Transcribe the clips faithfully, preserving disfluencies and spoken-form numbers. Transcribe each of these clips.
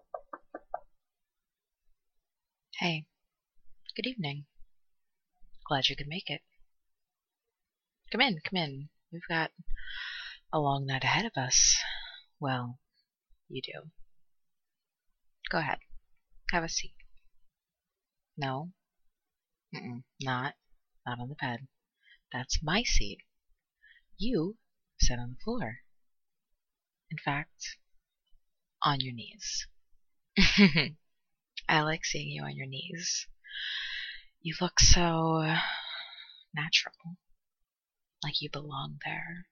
Hey, good evening. Glad you could make it. Come in, come in. We've got a long night ahead of us. Well, you do. Go ahead. Have a seat. No. Mm-mm, not. Not on the bed. That's my seat. You sit on the floor. In fact, on your knees. I like seeing you on your knees. You look so natural. Like you belong there.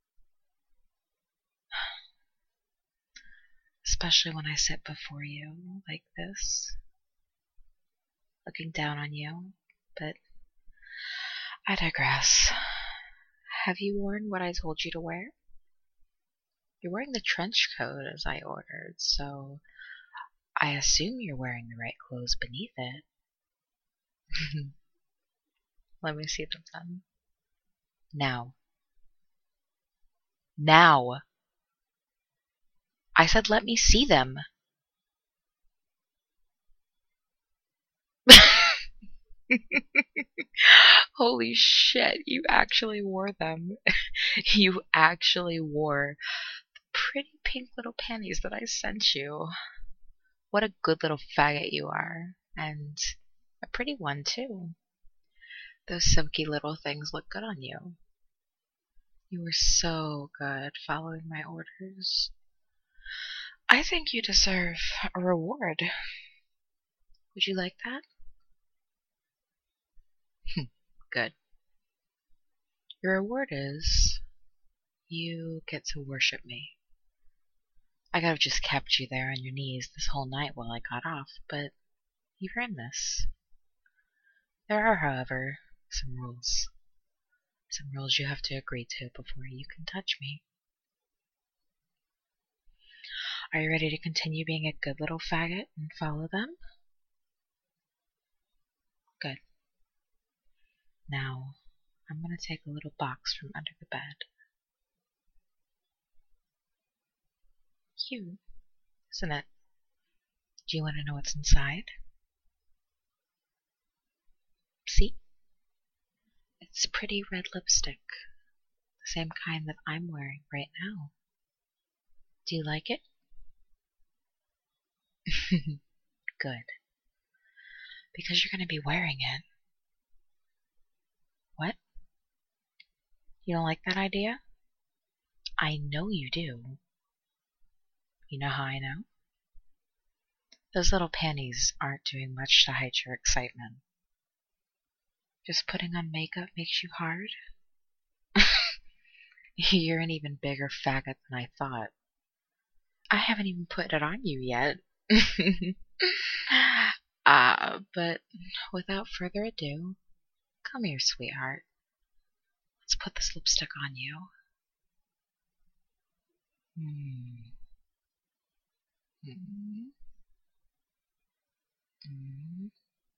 Especially when I sit before you like this, looking down on you, but I digress. Have you worn what I told you to wear? You're wearing the trench coat as I ordered, so I assume you're wearing the right clothes beneath it. Let me see them then. Now. Now! I said let me see them! Holy shit, you actually wore them. You actually wore the pretty pink little panties that I sent you. What a good little faggot you are. And a pretty one, too. Those silky little things look good on you. You were so good following my orders. I think you deserve a reward. Would you like that? Good. Your reward is you get to worship me. I could have just kept you there on your knees this whole night while I got off, but you've earned this. There are, however, some rules. Some rules you have to agree to before you can touch me. Are you ready to continue being a good little faggot and follow them? Good. Now, I'm going to take a little box from under the bed. Cute, isn't it? Do you want to know what's inside? See? It's pretty red lipstick. The same kind that I'm wearing right now. Do you like it? Good. Because you're going to be wearing it. What? You don't like that idea? I know you do. You know how I know? Those little panties aren't doing much to hide your excitement. Just putting on makeup makes you hard? You're an even bigger faggot than I thought. I haven't even put it on you yet. Ah, uh, but without further ado, come here, sweetheart. Let's put this lipstick on you. Mm. Mm. Mm.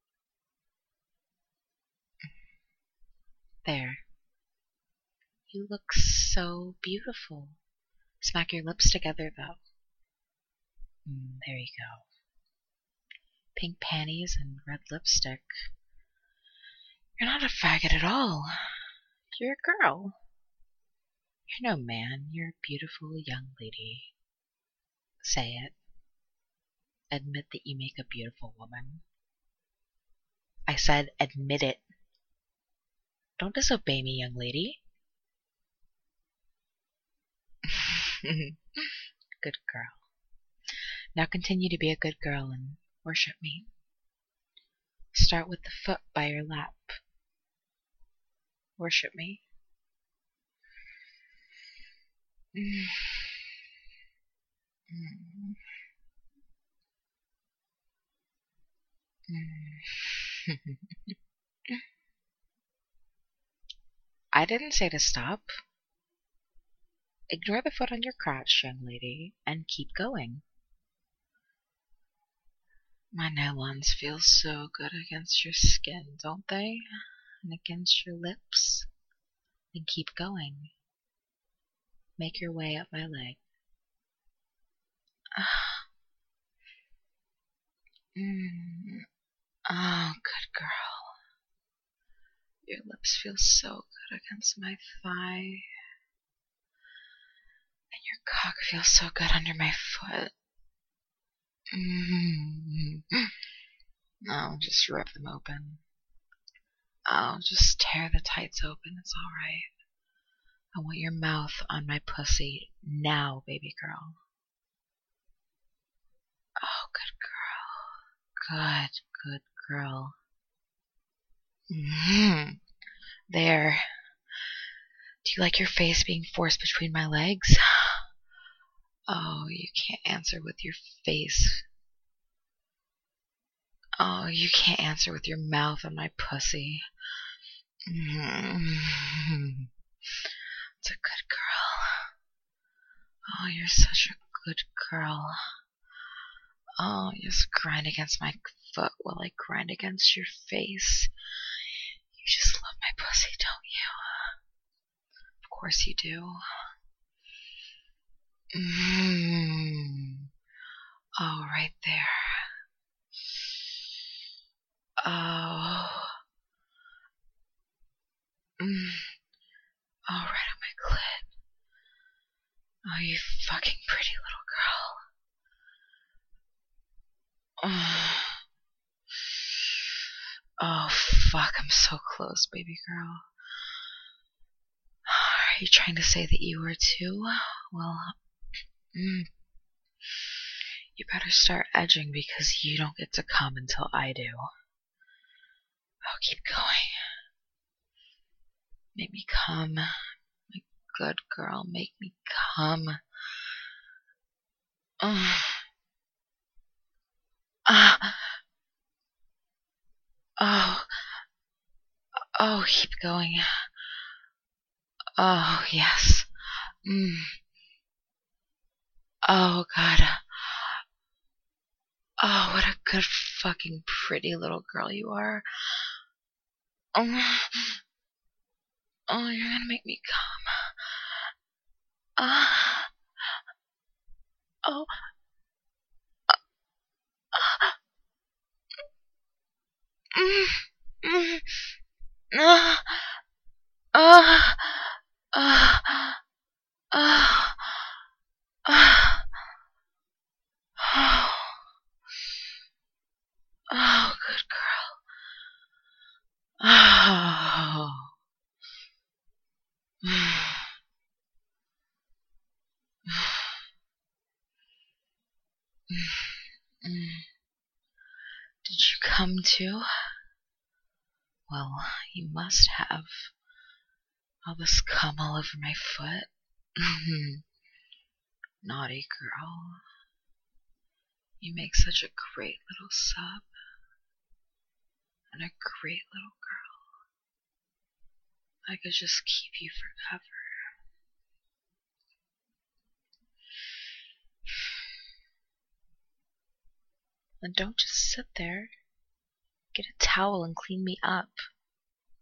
There. You look so beautiful. Smack your lips together, though. Mm, there you go. Pink panties and red lipstick. You're not a faggot at all. You're a girl. You're no man. You're a beautiful young lady. Say it. Admit that you make a beautiful woman. I said admit it. Don't disobey me, young lady. Good girl. Now continue to be a good girl and worship me. Start with the foot by your lap. Worship me. Mm. Mm. Mm. I didn't say to stop. Ignore the foot on your crotch, young lady, and keep going. My nail-ons feel so good against your skin, don't they? And against your lips. Then keep going. Make your way up my leg. Mm. Oh, good girl. Your lips feel so good against my thigh. And your cock feels so good under my foot. Mm-hmm. Oh, just rip them open. Oh, just tear the tights open. It's alright. I want your mouth on my pussy now, baby girl. Oh, good girl. Good, good girl. Mm-hmm. There. Do you like your face being forced between my legs? Oh, you can't answer with your face. Oh, you can't answer with your mouth on my pussy. Mm-hmm. It's a good girl. Oh, you're such a good girl. Oh, you just grind against my foot while I grind against your face. You just love my pussy, don't you? Of course you do. Mm. Oh, right there. Oh. Mm. Oh, right on my clit. Oh, you fucking pretty little girl. Oh. Oh, fuck, I'm so close, baby girl. Are you trying to say that you were too? Well, mm, you better start edging because you don't get to come until I do. Oh, keep going. Make me come. My good girl, make me come. Oh. Ah. Oh. Oh, keep going. Oh, yes. Mm. Oh, God. Oh, what a good fucking pretty little girl you are. Oh, oh you're gonna make me come. Ah. Oh. Ah. Mm. Mm. Ah. Ah. Ah. Ah. Ah. Oh. Oh, good girl. Oh. Did you come too? Well, you must have. All this cum all over my foot. Naughty girl. You make such a great little sub. And a great little girl. I could just keep you forever. And don't just sit there. Get a towel and clean me up.